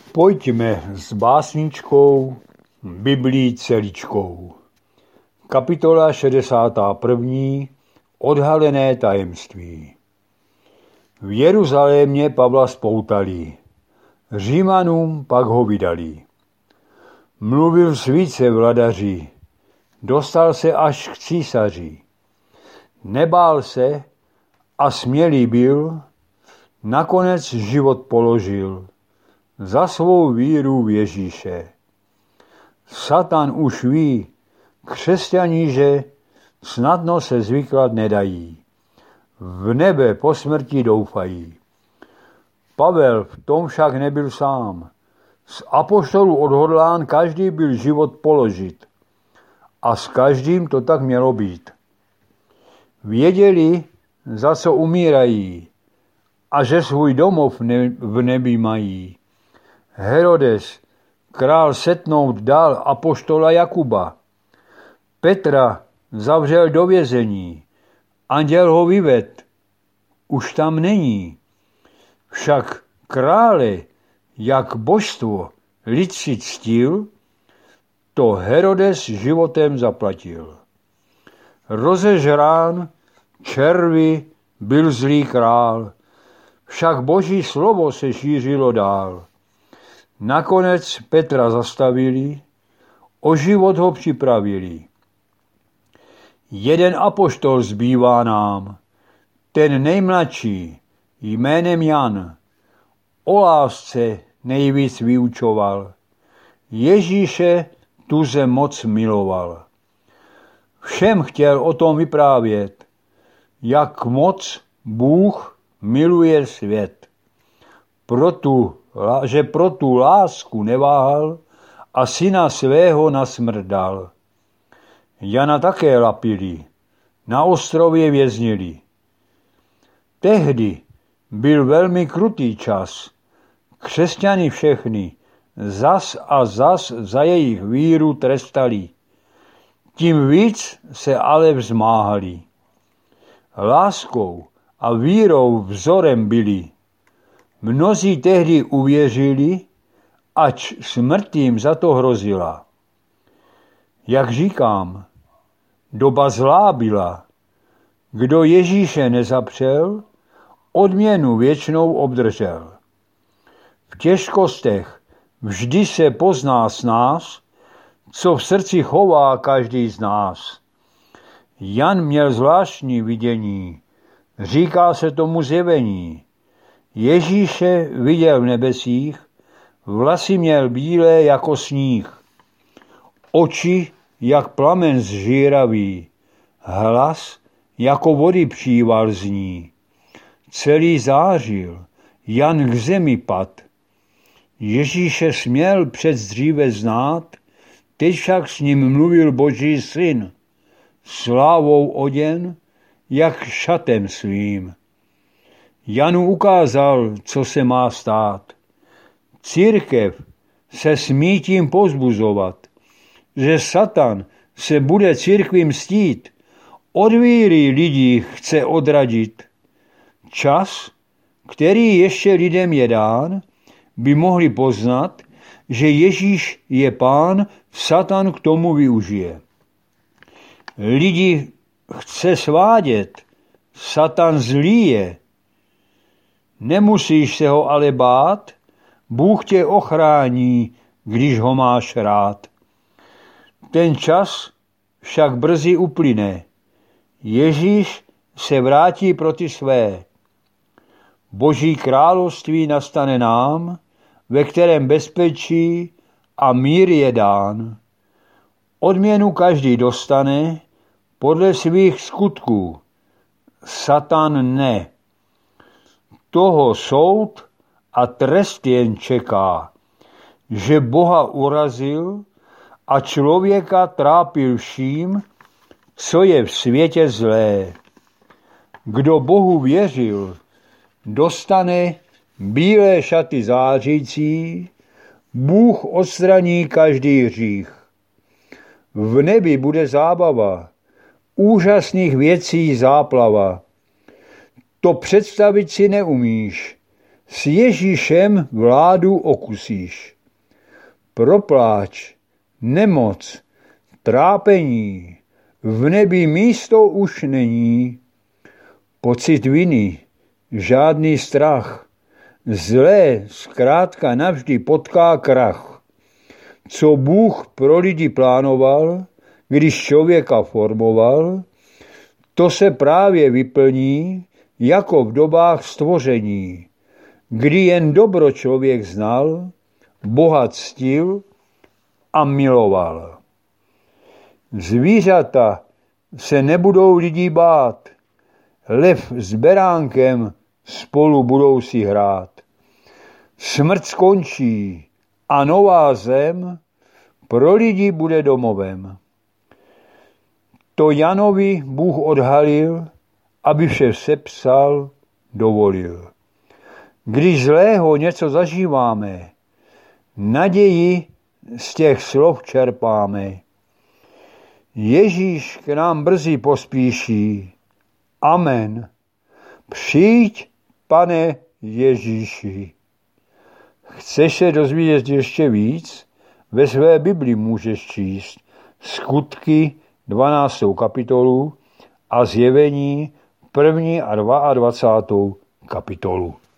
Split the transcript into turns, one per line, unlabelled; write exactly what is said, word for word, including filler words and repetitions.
Pojďme s básničkou Biblí celičkou. Kapitola šedesátá první. Odhalené tajemství. V Jeruzalémě Pavla spoutali, Římanům pak ho vydali. Mluvil s více vladaři, dostal se až k císaři. Nebál se a smělý byl, nakonec život položil za svou víru v Ježíše. Satan už ví, křesťaní, že snadno se zvyklat nedají. V nebe po smrti doufají. Pavel v tom však nebyl sám. Z apoštolů odhodlán každý byl život položit. A s každým to tak mělo být. Věděli, za co umírají a že svůj domov ne- v nebi mají. Herodes, král setnout dal apoštola Jakuba. Petra zavřel do vězení. Anděl ho vyved. Už tam není. Však krále, jak božstvo lid si ctil, to Herodes životem zaplatil. Rozežrán červy byl zlý král, však boží slovo se šířilo dál. Nakonec Petra zastavili, o život ho připravili. Jeden apoštol zbývá nám, ten nejmladší, jménem Jan. O lásce nejvíc vyučoval, Ježíše tu zem moc miloval. Všem chtěl o tom vyprávět, jak moc Bůh miluje svět. Pro tu, že pro tu lásku neváhal a syna svého na smrt dal. Jana také lapili, na ostrově věznili. Tehdy byl velmi krutý čas. Křesťany všechny zas a zas za jejich víru trestali. Tím víc se ale vzmáhali. Láskou a vírou vzorem byli. Mnozí tehdy uvěřili, ač smrt jim za to hrozila. Jak říkám, doba zlá byla. Kdo Ježíše nezapřel, odměnu věčnou obdržel. V těžkostech vždy se pozná s nás, co v srdci chová každý z nás. Jan měl zvláštní vidění, říká se tomu zjevení. Ježíše viděl v nebesích, vlasy měl bílé jako sníh, oči jak plamen zžíravý, hlas jako vody příval zní. Celý zářil, Jan k zemi pad. Ježíše směl předdříve znát, teď však s ním mluvil Boží syn, slávou oděn, jak šatem svým. Janu ukázal, co se má stát. Církev se smí tím povzbuzovat, že Satan se bude církvi mstít, od víry lidí chce odradit. Čas, který ještě lidem je dán, by mohli poznat, že Ježíš je pán, Satan k tomu využije. Lidi chce svádět, Satan zlý je. Nemusíš se ho ale bát, Bůh tě ochrání, když ho máš rád. Ten čas však brzy uplyne. Ježíš se vrátí pro ty své. Boží království nastane nám, ve kterém bezpečí a mír je dán. Odměnu každý dostane podle svých skutků. Satan ne. Toho soud a trest jen čeká, že Boha urazil a člověka trápil vším, co je v světě zlé. Kdo Bohu věřil, dostane bílé šaty zářící, Bůh odstraní každý hřích. V nebi bude zábava, úžasných věcí záplava. To představit si neumíš, S Ježíšem vládu okusíš. Propláč, nemoc, trápení, v nebi místo už není. Pocit viny, žádný strach, zlé zkrátka navždy potká krach. Co Bůh pro lidi plánoval, když člověka formoval, to se právě vyplní jako v dobách stvoření, kdy jen dobro člověk znal, Boha ctil a miloval. Zvířata se nebudou lidí bát, lev s beránkem spolu budou si hrát. Smrt skončí a nová zem pro lidi bude domovem. To Janovi Bůh odhalil, aby vše sepsal, dovolil. Když zlého něco zažíváme, naději z těch slov čerpáme. Ježíš k nám brzy pospíší. Amen. Přijď, Pane Ježíši. Chceš se dozvědět ještě víc? Ve své Bibli můžeš číst Skutky dvanáctou kapitolu a Zjevení první a dvacátou druhou kapitolu.